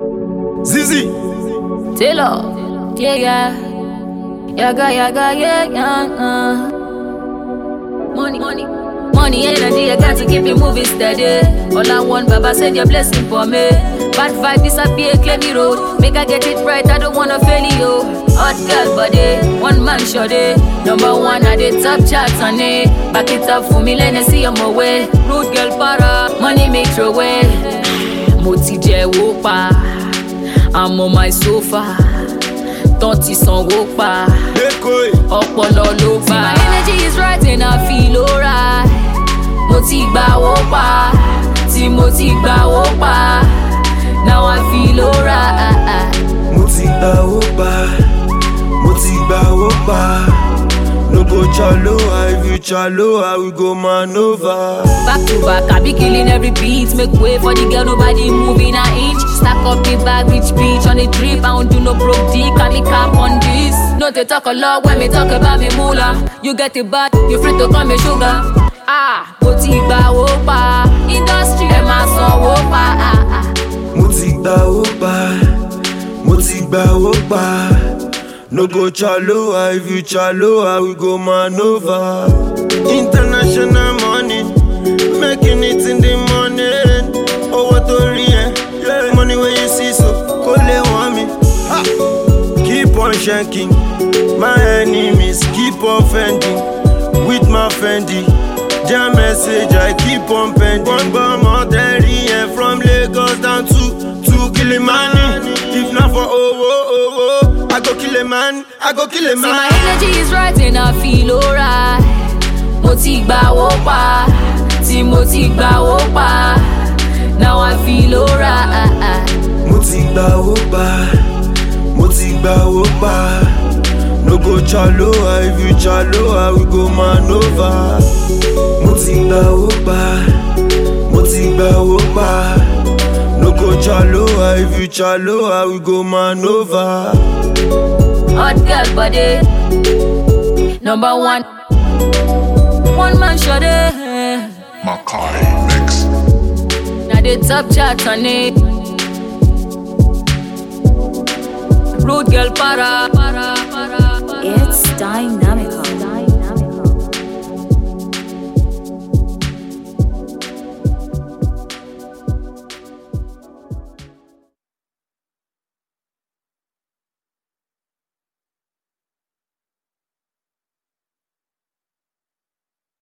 Zizi Taylor, yeah. Money, energy, I got to keep it moving steady. All I want, Baba, send your blessing for me. Bad vibe disappear, clear me road. Make I get it right, I don't wanna fail you. Hot girl body, one man shoddy. Number one at the top charts on it. Back it up for me, let me see on my way. Road girl para, money make throw away. Moti je wopa, I'm on my sofa. Tonti son wopa, ọpọlọ ló bá. My energy is right and I feel alright. Mo ti gba wopa, tí mo ti gba wopa. Now I feel alright. Mo ti gba wopa. No go chalo, if you chalo, I will go manova. Back to back, I be killing every beat. Make way for the girl, nobody moving an inch. Stack up the bag, rich bitch on the drip. I don't do no broke dick, I me cap on this. No, they talk a lot when me talk about me moolah. You get it back, you free to call me sugar. Mo ti gba wopa. Industry, ma son wopa. Mo ti gba wopa. No go chalo, if you chalo, I will go manova. International money, making it in the morning. Oh, what a yeah. Money where you see, so call it want me. Keep on shanking, my enemies keep offending. With my Fendi, their message I keep on pending. One bomb out there, from Lagos down to Kilimani. If not for I go kill a man, See, my energy is right and I feel alright. Mo ti gba wopa, tí mo ti gba wopa. Now I feel alright. Mo ti gba wopa. No go chalo, if you chalo, I will go manova. Mo ti gba wopa. No go chalo, if you chalo, I will go manova. Hot girl body, number one man shoddy. Makai mix. Now the top chart on it. Road girl para. It's dynamical.